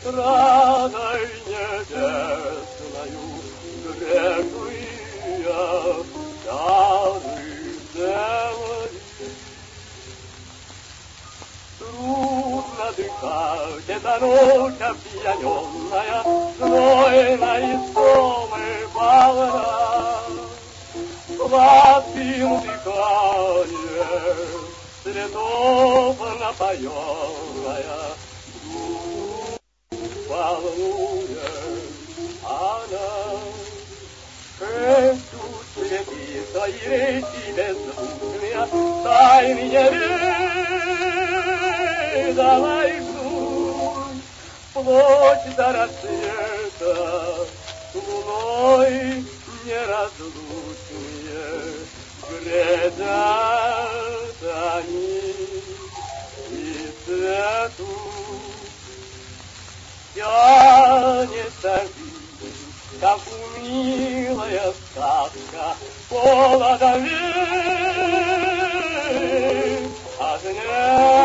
страдой небесною грешуя дары земли. Трудно дышать, эта ночь опьяненная, знойной истомы полна. Сладким дыханием цветов напоенная, волнует она. Шепчут цветы свои речи беззвучные, тайны неведомой ждут. Плоть до рассвета луной неразлучные грядят они и цветут. Тянется жизнь, как милая сказка, полна доверия, огня.